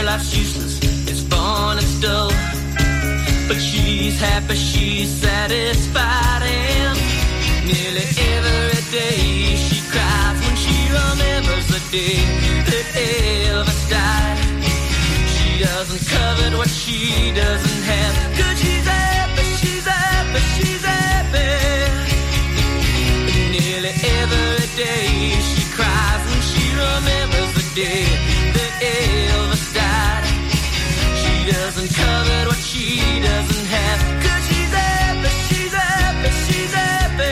life's useless, it's fun and dull. But she's happy, she's satisfied, and nearly every day she cries when she remembers the day that Elvis died. She doesn't covet what she doesn't have, 'cause she's happy, she's happy, she's happy. But nearly every day she cries when she remembers the day that Elvis died. She doesn't covet what she doesn't have, 'cause she's happy, she's happy, she's happy.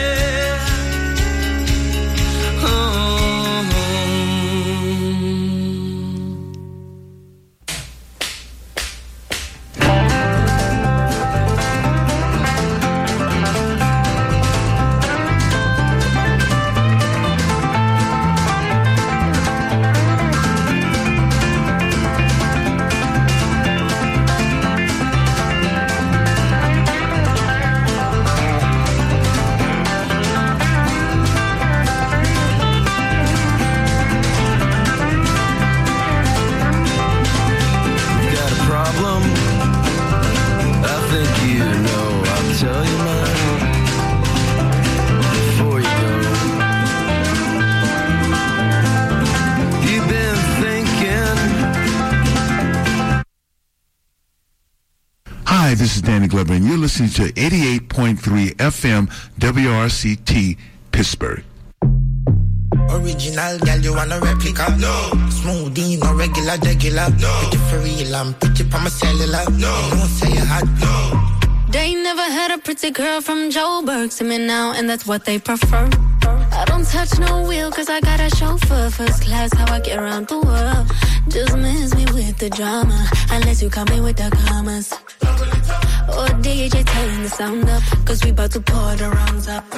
Hi, this is Danny Glover, and you're listening to 88.3 FM WRCT Pittsburgh. Original girl, you want a replica? No. Smoothie, no regular. No. Pretty for real, I'm pretty for my cellular. No. You don't say you hot. No. They never had a pretty girl from Joburg to me now, and that's what they prefer. I don't touch no wheel, 'cause I got a chauffeur. First class, how I get around the world. Just miss me with the drama, unless you come in with the commas. Or DJ turn the sound up, 'cause we about to pour the rounds up.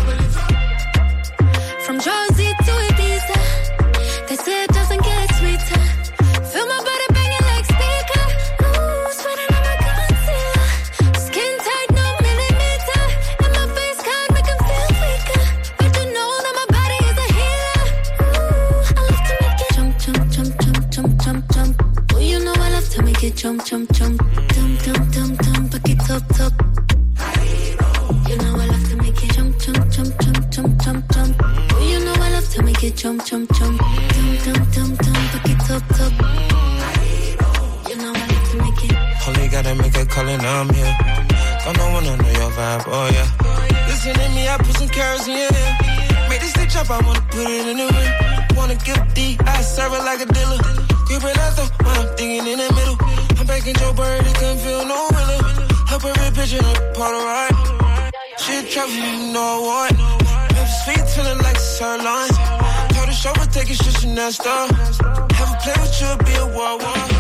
From Jersey to Ibiza, they say it doesn't get sweeter. Feel my body banging like speaker. Ooh, sweating on my concealer. Skin tight, no millimeter. And my face can't make them feel weaker. But you know that my body is a healer. Ooh, I love to make it jump, jump, jump, jump, jump, jump, jump. Oh, you know I love to make it jump, jump, jump. Dum, dum, dum, dum, back it up, top. You know I love to make it jump, jump, jump, jump, jump, jump, jump. You know I love to make it jump, jump, jump. Dum, dum, dum, dum, back it up, top. You know I love to make it. Only gotta make a call and I'm here. Don't know wanna know your vibe, oh yeah. Listen to me, I put some carrots in your ear. Make this stitch up, I wanna put it in the ring. Wanna give D, I serve it like a dealer. Creeping out though, when I'm thinking in the middle. I'm baking Joe Bird, it couldn't feel no realer. Her perfect picture, up Polaroid. She a travel, you know what? Sweet feeling like sirloin. Told the chauffeur take it shit, she nasty. Have a play with you, be a war.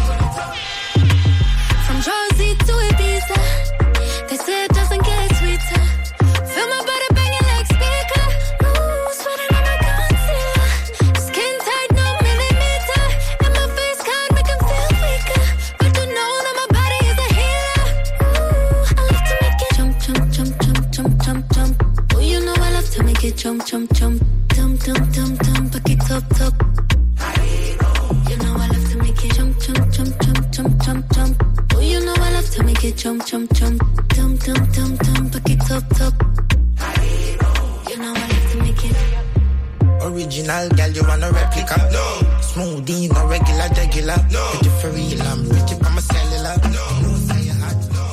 From Jersey to Ibiza, they say it doesn't get sweeter. Feel my body banging like speaker. Ooh, sweating on my concealer. Skin tight, no millimeter. And my face can't make them feel weaker. But you know that my body is a healer. Ooh, I love to make it jump, jump, jump, jump, jump, jump, jump. Oh, you know I love to make it jump, jump, jump. Dum, dum, dum, dum, back it up, top. You know I love to make it jump, jump, jump, jump, jump, jump, jump. Oh, you know I love to make it jump, jump, jump. Dum, dum, dum, dum, back it up, top. You know I love to make it. Original girl, you want a replica? No. Smoothie, no regular. No. Pretty for real, I'm pretty for my cellular. No. You don't say you hot. No.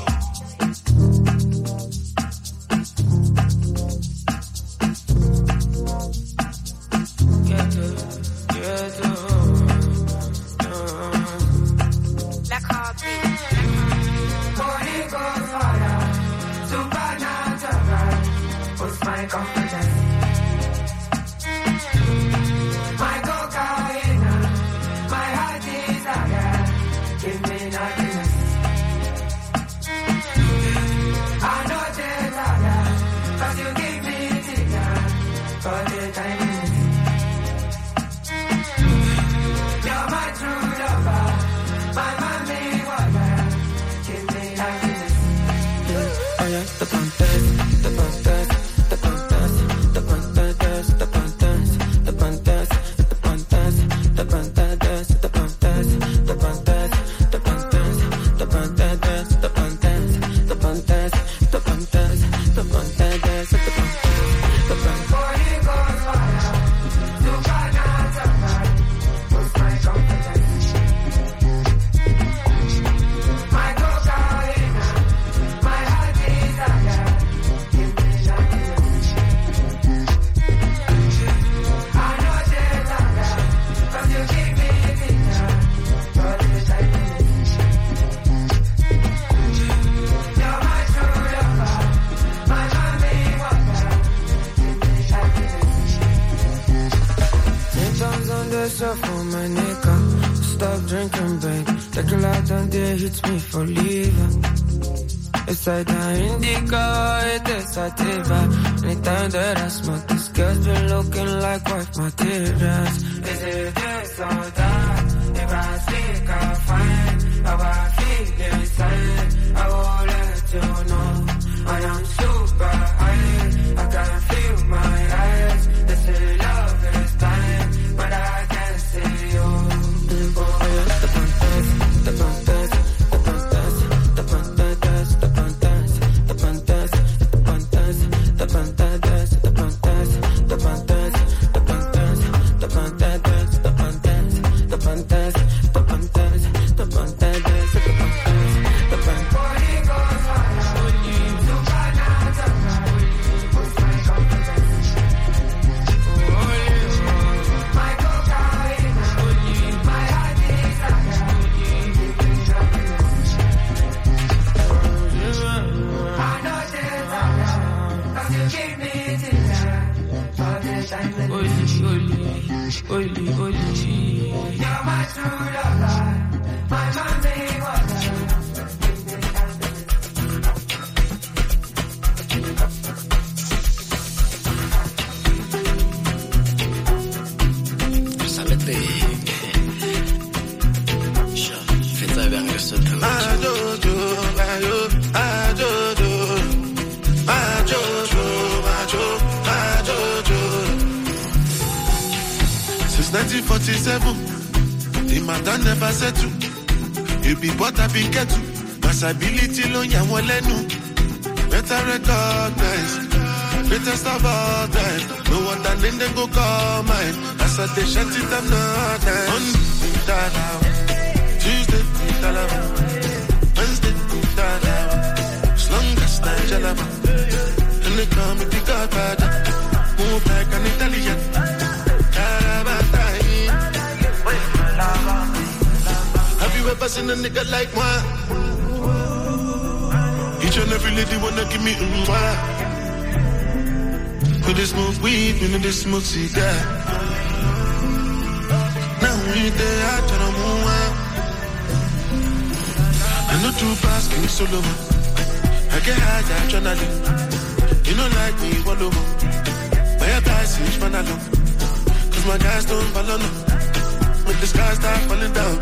My heart is a girl, give me nothing. foundation for my nigga. Stop drinking, babe. The cloud down there hits me for leaving. It's like an indigo, it is a sativa. Anytime that I smoke, this girl's been looking like wife materials. Is it this or that? If I speak, I'll find how I feel inside. I will let you know. I am super high. I can feel my eyes. They say love is blind, but I can't see you. Oh, yeah, the fantasy, the fantasy, the fantasy, the fantasy, the fantasy, the fantasy, the fantasy, the fantasy, the fantasy, the fantasy, the fantasy, the fantasy, the fantasy, the fantasy, the fantasy, the fantasy, the fantasy. Oli, you're my true lover, my mommy water. Salete, fais ta verre sur le Since 1947, the matter never settle. You be what I be get to. Masability lo nyamwelenu. Better recognize. Greatest of all time. No one that name them go call mine. As I they shut it up now. Monday, Dalawa. Tuesday, Dalawa. Wednesday, Dalawa. As long as I'm Jalaba. And they call me the Godfather. Move like an Italian. Have you ever seen a nigga like mine? Each and every lady wanna give me mwah. When they smoke weed, when they smoke cigar. Now we there, I try to move on. I know too fast, give me solo. I get high, I'm tryna live. You don't like me, one over. My advice is man alone. Cause my guys don't follow no. When the sky start falling down,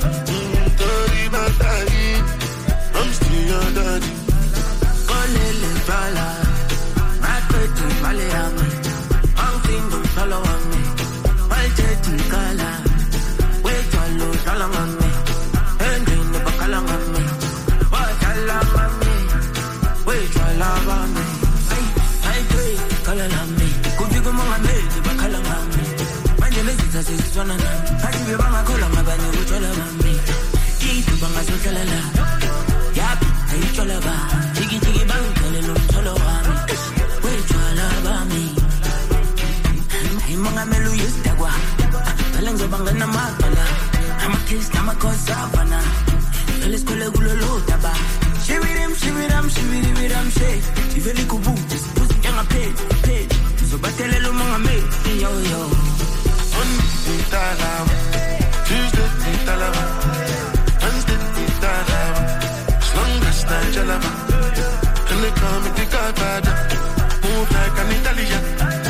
I'm still your daddy. Olele fala, my pretty Malayami. I'm thinking follow on me. My jetty color, wait all low, salam on me. And in the bakalam on me. What I love on me. Wait all on me. I drink color on me. Could you go on me? The bakalam on me. My jealousy is one of them. I give you my color, my band, you will love me. Keep you by my social love. Yap, I eat your lover. Jiggy bang, telling them to love me. Wait your love on me. I'm a melu, yes, Dagua. Telling the bang and I'm a kiss, I'm a cause savannah. Tell us, Kula Gulu Taba. She with him, shake. If you look boot, just put in a page. So, but tell a little me, yo. Monday, Dalawa. Tuesday, Dalawa. Wednesday, Dalawa. As long as I'm Jalaba. And they call me the Godfather. Move like an Italian.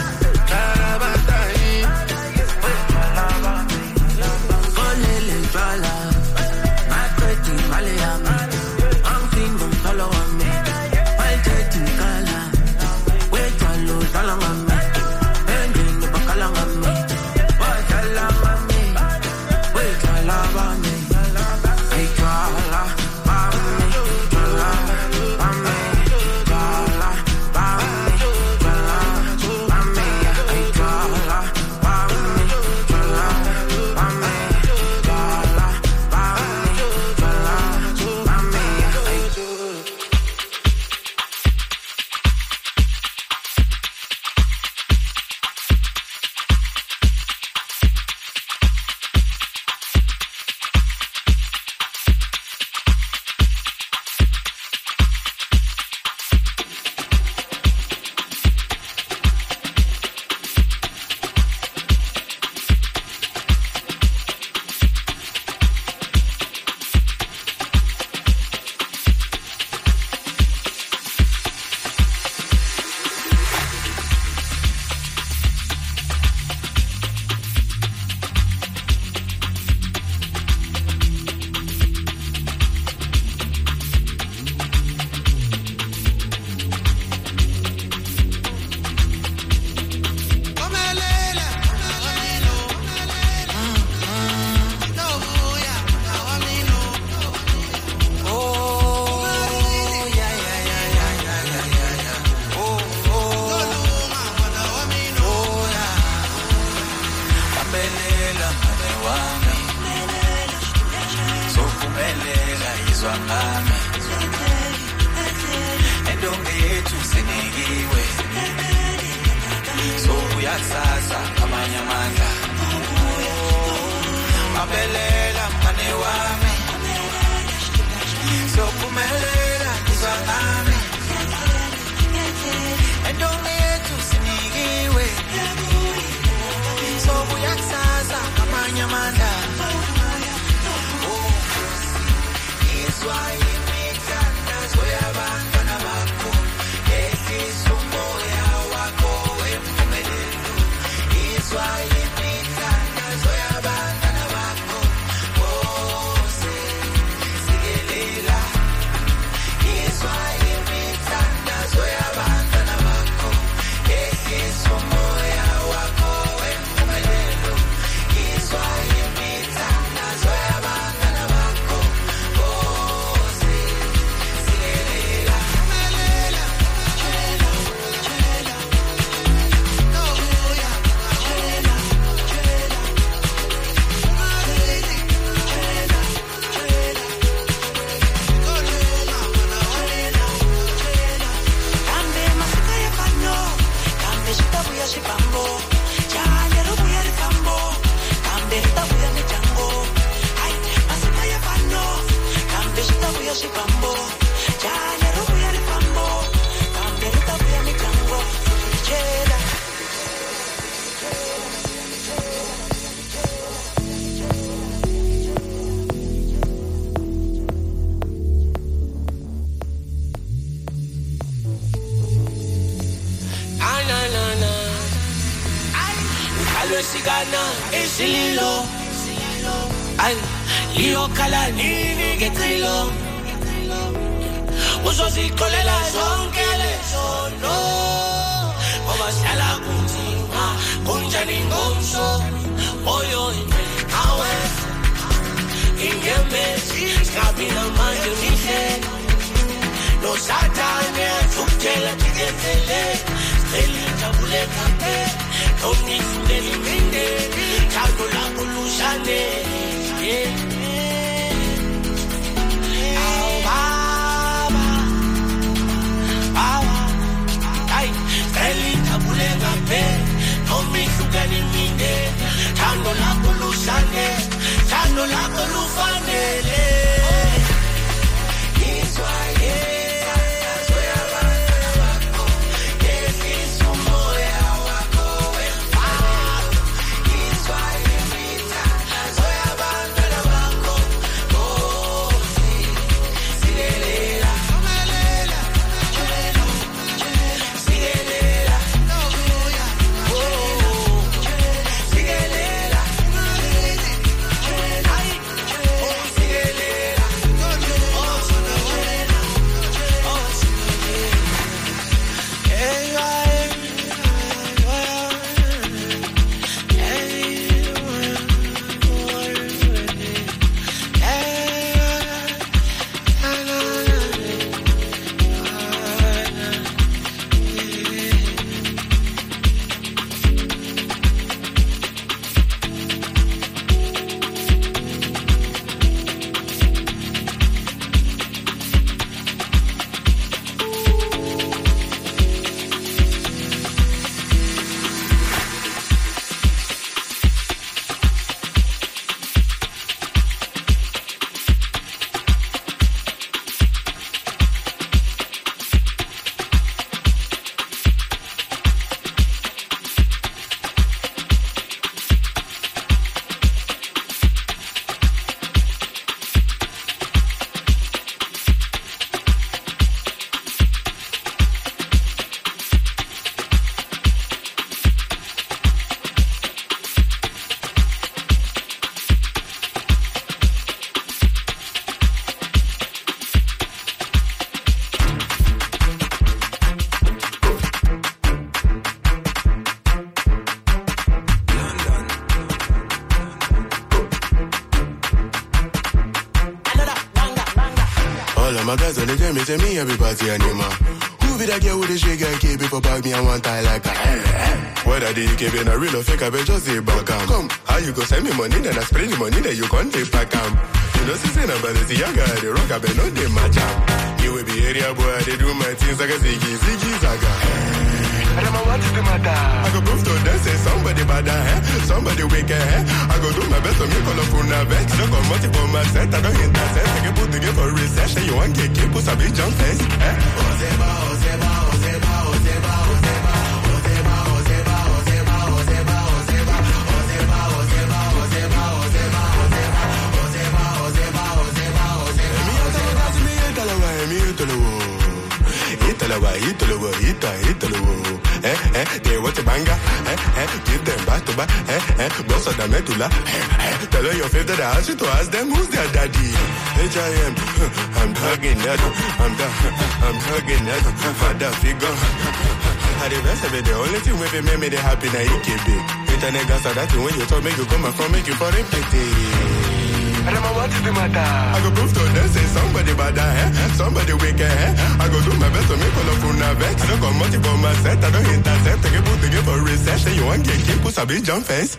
Olele fala, my pretty Malayami. I'm thinking follow on me. My jetty color, wait all low, salam on me. And in the bakalam on me. Phumelela mane wami Sophumelela izwa ngami Endonge yethu sinikiwe Sokuyakusasa amanye amandla Mabelela mane wami Sophumelela izwa ngami Endonge yethu sinikiwe Sokuyakusasa amanye amandla Izwa imithandazo yabantwana bakho Yehlisa umoya wakho wempumelelo Izwa imithandazo yabantwana bakho Wose sikelela Izwa imithandazo yabantwana bakho Yehlisa umoya wakho wempumelelo Izwa imithandazo yabantwana bakho Wose sikelela Kambe masika ya pano Kambe shitabuya shipambo Chanya rubuya ripambo Kambe shitabuya michango Ay, masika ya pano Kambe shitabuya shipambo Chanya rubuya ripambo Kambe shitabuya michango Chela na ay alwesikana esililo ay liyo kala nini ngecilo uzozixolela zonke lezono ngoba sihlala kunzima kunjani ngomso oyo imeli awe ingemesi skabina manje mihle no satane tukutela tiketele Elijabule kape, Tony Sudeli Minde, Chado la Bulushane. Ay, Elijabule kape, Tony Sudeli Minde, Chado la Bulushane, Chado la Bulufane. My guys on the jam, tell me everybody animal. Who be that girl with the shake and keep it for bag me and one tie like that? Whether the keep in a real or fake, I bet just say back. Come, I you go send me money, then I spray the money, then you can't take back am. You know, see, I'm Balenciaga, the rock, I bet no they match am. You will be area boy, they do my things like a ziggy, zaga. I don't know what is the matter. I go prove to them, say somebody bad, somebody wicked, I go do my best to make all of una vex. I don't come multiple my set, I don't intercept. I can put together for research, and you want to keep us a big jump fence. Ozeba. They want to banga, give them back to back, boss of the medulla. Tell her your favorite, I ask you to ask them who's their daddy. H.I.M. I'm hugging that, I'm hugging that, father figure. At the best of it, the only thing with me make me happy now you keep it. Internet gas are that when you talk, make you come from, make you for repeat. I don't know what is the matter. I go prove to them, say somebody bad, somebody wicked, I go do my best to make all of una vex. I don't come multiple my set, I don't intercept. I can put together for research, and you want to keep us a big jump fence,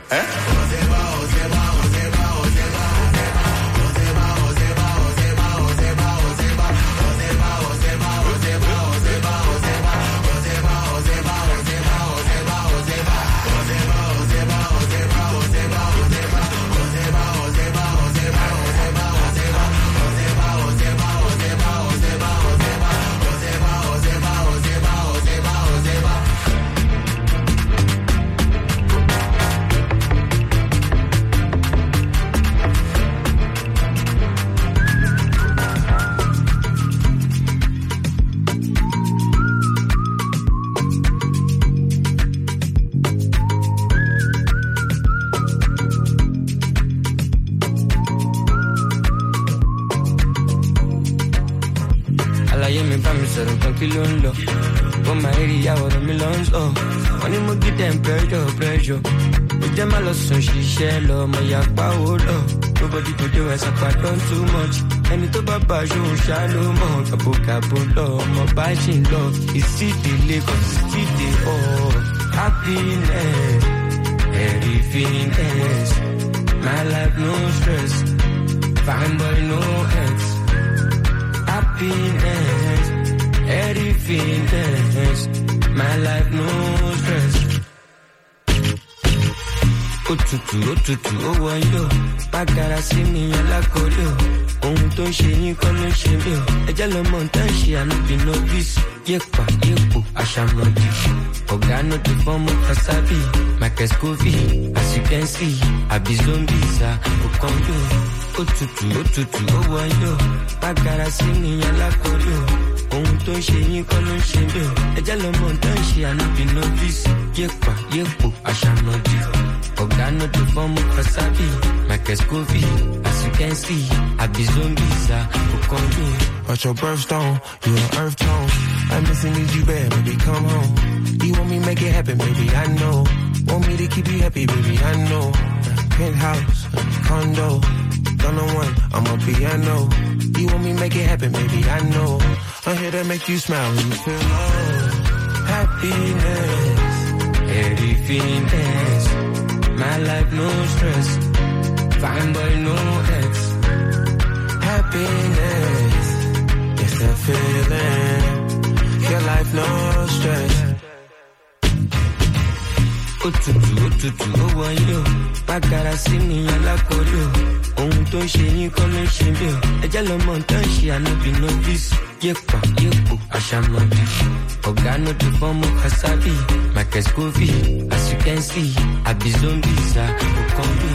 for my area or the millions, when you get them pressure. With them I lost some shit, my yakpa, nobody could do as I done too much. And it's about Bajo, shallow, Kabuka, my bashing love. It's city, Lagos, city, happiness, everything else. My life, no stress, fine boy, no ex. Happiness. Everything else, my life no stress. Otutu, oh one yo, bagara si mi alakolo. Ohun tó ń ṣe yín kọ́ ló ń ṣe mí o. Ẹjẹ́ lọ́mọ tá ń ṣe ànúbì novice. Yépa, yépo, àṣàmọ̀dì. Ọ̀gá no dey form of kasabi. Michael Scoville, as you can see, àbí zombies Okondo. Otutu, oh one yo, bagara si mi alakolo. Ohun tó ń ṣe yín kọ́ ló ń ṣe mí o. Ẹjẹ́ lọ́mọ tá ń ṣe ànúbì novice. Yépa, yépo, àṣàmọ̀dì. Ọ̀gá no dey form of kasabi. Michael Scoville, as you can see, àbí zombies Okondo. But your birthstone, you an earth tone. I'm missing you bad, baby, come home. You want me make it happen, baby, I know. Want me to keep you happy, baby, I know. Penthouse, condo, don't know one, I'm a piano. You want me make it happen, baby, I know. I'm here to make you smile when you feel low. Happiness, everything else. My life no stress, fine boy no ex. Happiness, it's that feeling. Your life no stress. Otutu, oh one yo, bagara si mi alakolo. Ohun tó ń ṣe yín kọ́ ló ń ṣe mí o. Ẹjẹ́ lọ́mọ tá ń ṣe ànúbì novice. Yépa, yépo, àṣàmọ̀dì. Ọ̀gá no dey form of kasabi. Michael Scoville, as you can see, àbí zombies Okondo.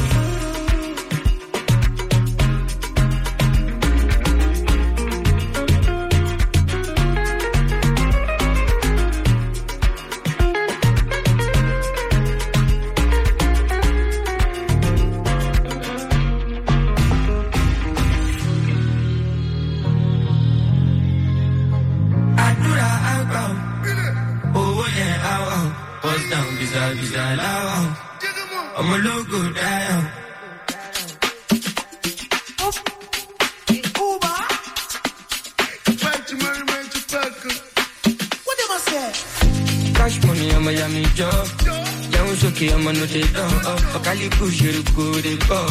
I'm a logo down. Cash money, I'm a yummy job. Down shoki, I'm on the down. Kali push you go the go.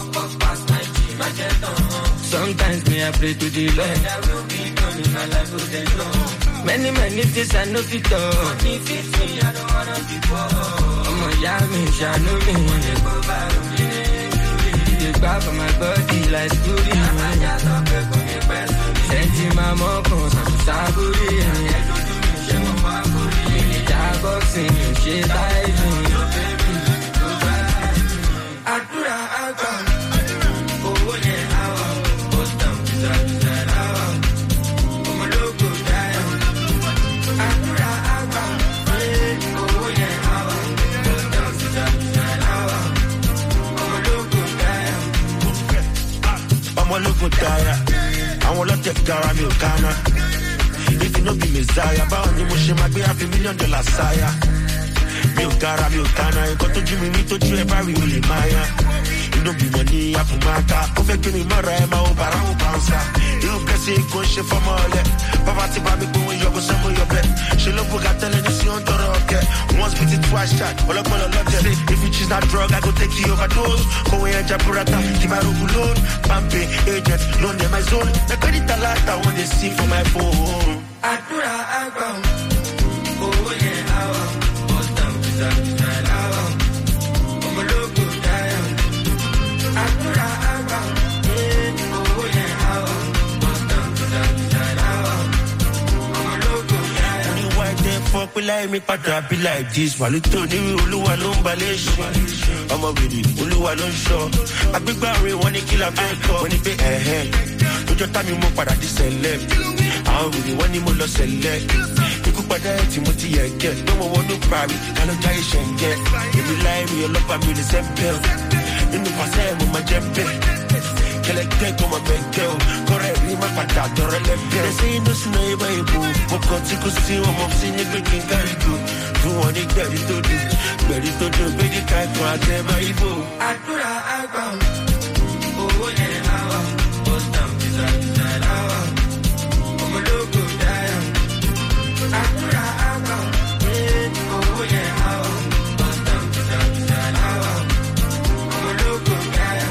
Sometimes me I pray to the Lord. Many things I know fit all. I don't wanna be poor. I'm a young shall me. They grab for my body like scooty. Senti my mom, saburi. Boxing, she diving. Adura, oh yeah, post down, oh my logo down. Adura, oh yeah, post down, oh my logo down. I'm a logo down. I want to take care of you, Ghana. If you know be Messiah, bound you must make me $5 million sire. Milkara, Milkana, you got to give me to you every really Maya. You don't be money, I put my car, perfect me, Marama, Barao Bouncer. You can see Goshe from all that. Pavati Babi, when you go somewhere your bed. She love what I tell you, see on the rocket. Once beat it, twice shot, all up on a lot. If you choose that drug, I go take you overdose. Go away, Japurata, Kimaru Bulon, Pampe, agent, loan in my zone. The credit a lot, I want to see for my phone. Adura, oh yeah, post down, I'm a logo down. Adura, oh yeah, post down, I'm a logo down. Only white they fuck we like me, but I be like this. While you told me, Uluwa no mbalish. I'm a really, Uluwa no show. I be barry, one kill a bank when it be ahead. Put your time, you move para this left. I really want him to select. You could put that Timothy get. No more want to parry. I don't try to get. If you lie, me, you love me the same pill. In the past, I'm my jump. Collect on my bed, girl. Correct me, my pata, don't let them. They say no snow, baby. But got to go see what I'm seeing. You can carry good. Do want it, ready to do. Ready to do, baby, can't go out there, my boo. I put out, oh, yeah, post down, I'm a logo down. Adura, oh yeah, post down, I'm a logo down.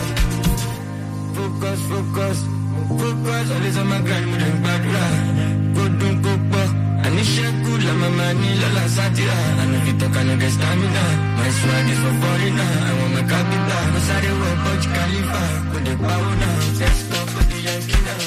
Focus, always on my grind with them bad ride. Go back, I need share good, like my money, la satira. I know you talk, I know get stamina. My swag is for foreigner, I want my capital. No sorry, we're Burj Khalifa, with the power now. Let's go for the Yankee now.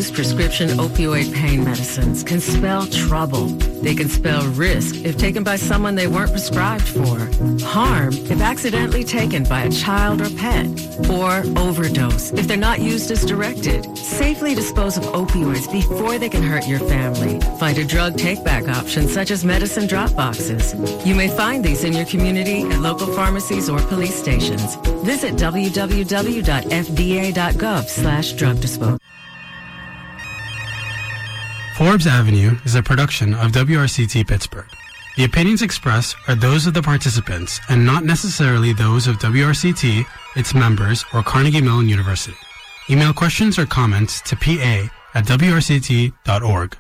use prescription opioid pain medicines can spell trouble. They can spell risk if taken by someone they weren't prescribed for, harm if accidentally taken by a child or pet, or overdose if they're not used as directed. Safely dispose of opioids before they can hurt your family. Find a drug take-back option such as medicine drop boxes. You may find these in your community at local pharmacies or police stations. Visit www.fda.gov/drug disposal. Forbes Avenue is a production of WRCT Pittsburgh. The opinions expressed are those of the participants and not necessarily those of WRCT, its members, or Carnegie Mellon University. Email questions or comments to pa@wrct.org.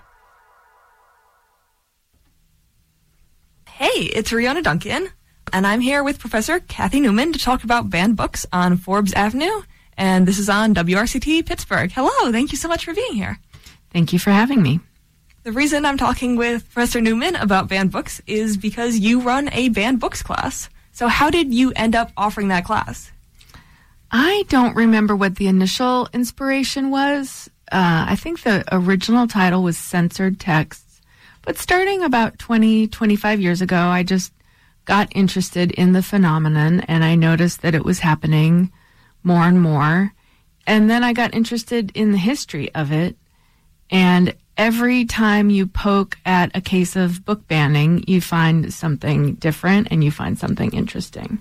Hey, it's Rihanna Duncan, and I'm here with Professor Kathy Newman to talk about banned books on Forbes Avenue, and this is on WRCT Pittsburgh. Hello, thank you so much for being here. Thank you for having me. The reason I'm talking with Professor Newman about banned books is because you run a banned books class. So how did you end up offering that class? I don't remember what the initial inspiration was. I think the original title was Censored Texts. But starting about 25 years ago, I just got interested in the phenomenon, and I noticed that it was happening more and more. And then I got interested in the history of it. And every time you poke at a case of book banning, you find something different and you find something interesting.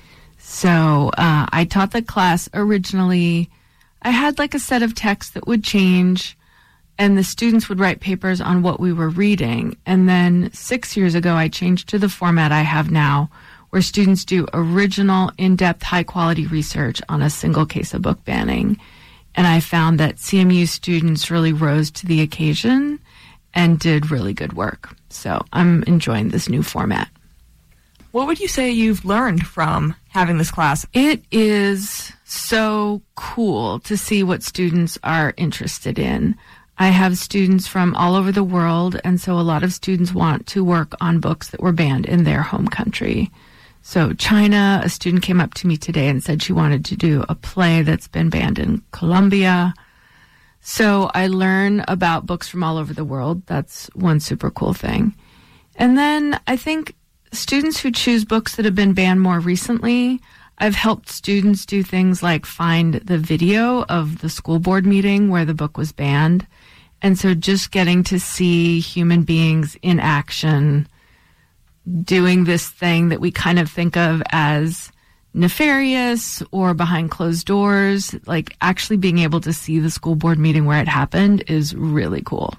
So I taught the class originally. I had like a set of texts that would change, and the students would write papers on what we were reading. And then 6 years ago, I changed to the format I have now, where students do original, in-depth, high-quality research on a single case of book banning. And I found that CMU students really rose to the occasion and did really good work. So I'm enjoying this new format. What would you say you've learned from having this class? It is so cool to see what students are interested in. I have students from all over the world, and so a lot of students want to work on books that were banned in their home country. So China, a student came up to me today and said she wanted to do a play that's been banned in Colombia. So I learn about books from all over the world. That's one super cool thing. And then I think students who choose books that have been banned more recently, I've helped students do things like find the video of the school board meeting where the book was banned. And so just getting to see human beings in action doing this thing that we kind of think of as nefarious or behind closed doors, like actually being able to see the school board meeting where it happened is really cool.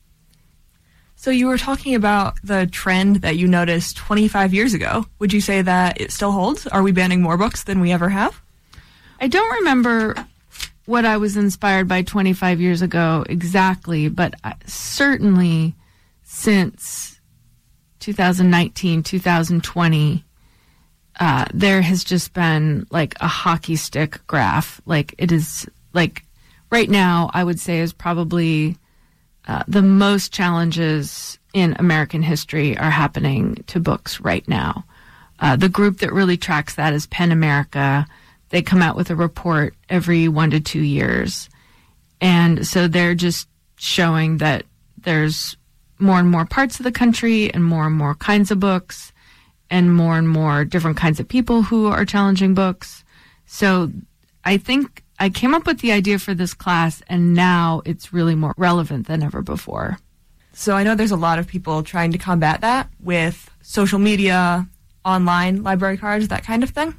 So you were talking about the trend that you noticed 25 years ago. Would you say that it still holds? Are we banning more books than we ever have? I don't remember what I was inspired by 25 years ago exactly, but certainly since 2019, 2020, there has just been like a hockey stick graph. Like it is like right now, I would say is probably the most challenges in American history are happening to books right now. The group that really tracks that is PEN America. They come out with a report every 1 to 2 years. And so they're just showing that there's more and more parts of the country and more kinds of books and more different kinds of people who are challenging books. So I think I came up with the idea for this class, and now it's really more relevant than ever before. So I know there's a lot of people trying to combat that with social media, online library cards, that kind of thing.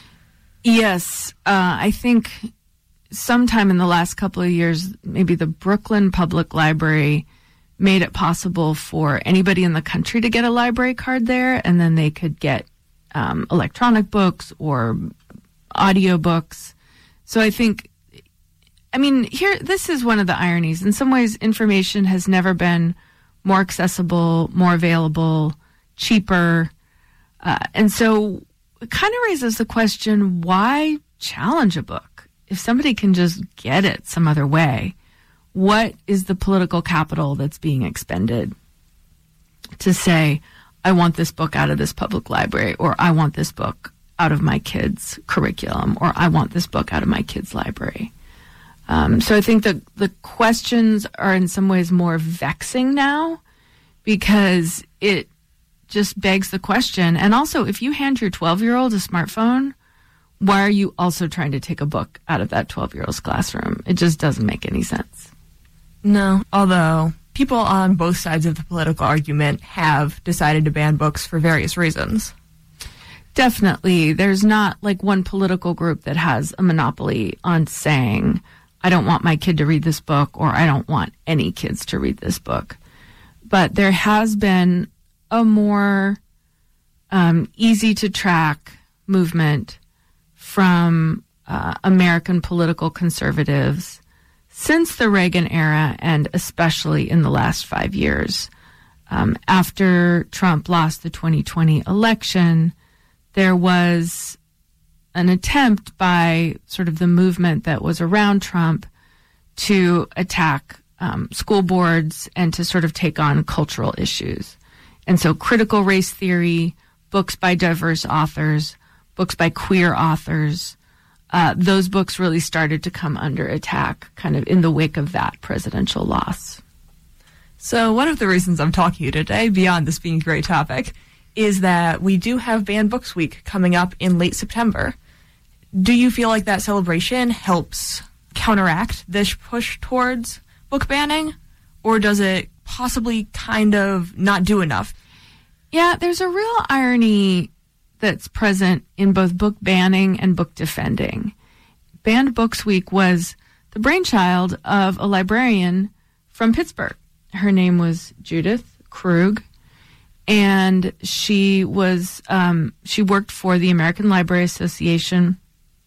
Yes, I think sometime in the last couple of years, maybe the Brooklyn Public Library made it possible for anybody in the country to get a library card there, and then they could get electronic books or audio books. So I think, this is one of the ironies. In some ways, information has never been more accessible, more available, cheaper. And so it kind of raises the question, why challenge a book? If somebody can just get it some other way, what is the political capital that's being expended to say, I want this book out of this public library, or I want this book out of my kids' curriculum, or I want this book out of my kids' library? So I think that the questions are in some ways more vexing now because it just begs the question. And also, if you hand your 12-year-old a smartphone, why are you also trying to take a book out of that 12-year-old's classroom? It just doesn't make any sense. No, although people on both sides of the political argument have decided to ban books for various reasons. Definitely. There's not like one political group that has a monopoly on saying, I don't want my kid to read this book, or I don't want any kids to read this book. But there has been a more easy to track movement from American political conservatives since the Reagan era, and especially in the last 5 years. After Trump lost the 2020 election, there was an attempt by sort of the movement that was around Trump to attack school boards and to sort of take on cultural issues. And so critical race theory, books by diverse authors, books by queer authors, those books really started to come under attack kind of in the wake of that presidential loss. So one of the reasons I'm talking to you today, beyond this being a great topic, is that we do have Banned Books Week coming up in late September. Do you feel like that celebration helps counteract this push towards book banning, or does it possibly kind of not do enough? Yeah, there's a real irony that's present in both book banning and book defending. Banned Books Week was the brainchild of a librarian from Pittsburgh. Her name was Judith Krug, and she worked for the American Library Association,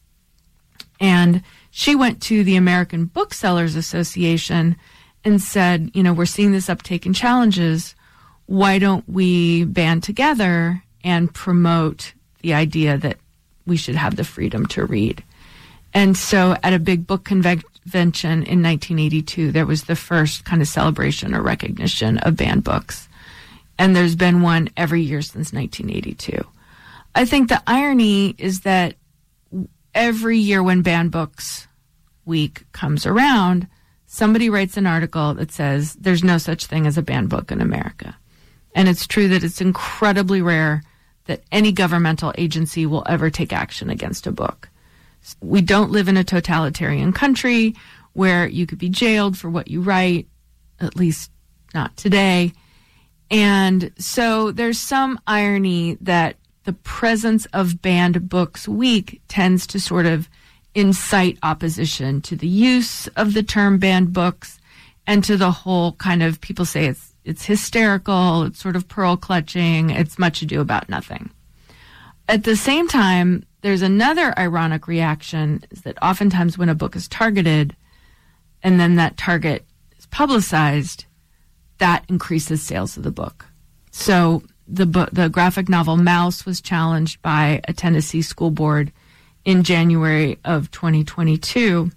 and she went to the American Booksellers Association and said, we're seeing this uptake in challenges. Why don't we band together and promote the idea that we should have the freedom to read? And so at a big book convention in 1982, there was the first kind of celebration or recognition of banned books. And there's been one every year since 1982. I think the irony is that every year when Banned Books Week comes around, somebody writes an article that says there's no such thing as a banned book in America. And it's true that it's incredibly rare that any governmental agency will ever take action against a book. We don't live in a totalitarian country where you could be jailed for what you write, at least not today. And so there's some irony that the presence of Banned Books Week tends to sort of incite opposition to the use of the term banned books and to the whole kind of, people say it's hysterical, it's sort of pearl clutching, it's much ado about nothing. At the same time, there's another ironic reaction, is that oftentimes when a book is targeted and then that target is publicized, that increases sales of the book. So the graphic novel Mouse was challenged by a Tennessee school board in January of 2022.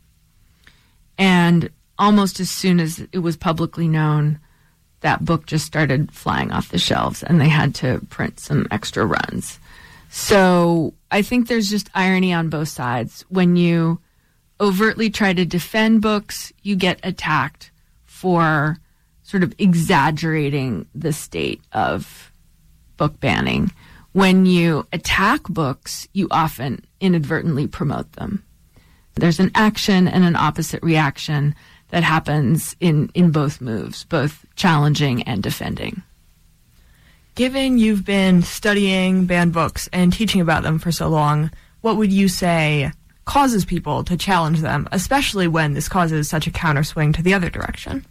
And almost as soon as it was publicly known, that book just started flying off the shelves and they had to print some extra runs. So I think there's just irony on both sides. When you overtly try to defend books, you get attacked for sort of exaggerating the state of book banning. When you attack books, you often inadvertently promote them. There's an action and an opposite reaction that happens in both moves, both challenging and defending. Given you've been studying banned books and teaching about them for so long, what would you say causes people to challenge them, especially when this causes such a counterswing to the other direction?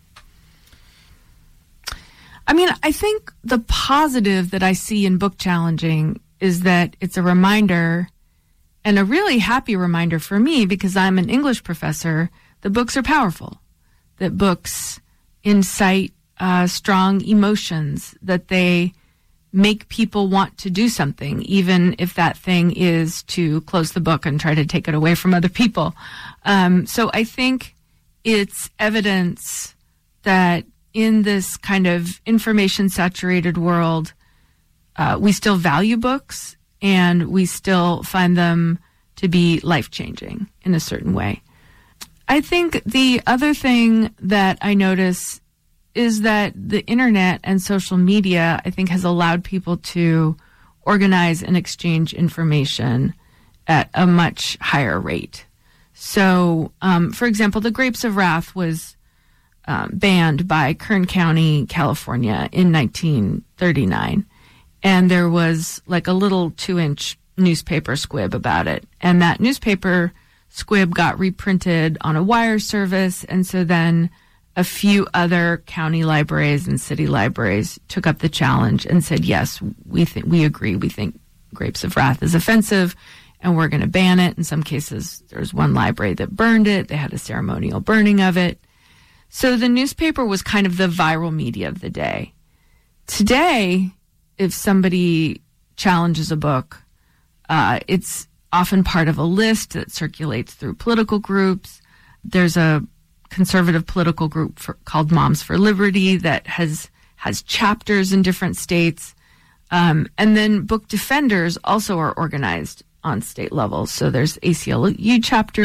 I mean, I think the positive that I see in book challenging is that it's a reminder, and a really happy reminder for me, because I'm an English professor, that books are powerful, that books incite strong emotions, that they make people want to do something, even if that thing is to close the book and try to take it away from other people. So I think it's evidence that in this kind of information-saturated world, we still value books and we still find them to be life-changing in a certain way. I think the other thing that I notice is that the internet and social media, I think, has allowed people to organize and exchange information at a much higher rate. So, for example, the Grapes of Wrath was banned by Kern County, California in 1939. And there was like a little 2-inch newspaper squib about it. And that newspaper squib got reprinted on a wire service. And so then a few other county libraries and city libraries took up the challenge and said, yes, we agree. We think Grapes of Wrath is offensive and we're going to ban it. In some cases, there's one library that burned it. They had a ceremonial burning of it. So the newspaper was kind of the viral media of the day. Today, if somebody challenges a book, it's often part of a list that circulates through political groups. There's a conservative political group called Moms for Liberty that has chapters in different states. And then book defenders also are organized on state level. So there's ACLU chapters.